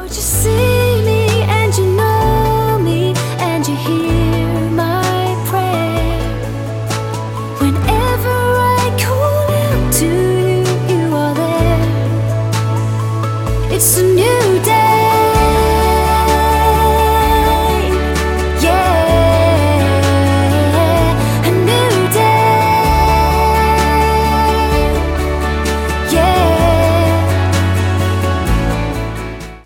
you see me and you know me and you hear my prayer. Whenever I call out to you, you are there. It's a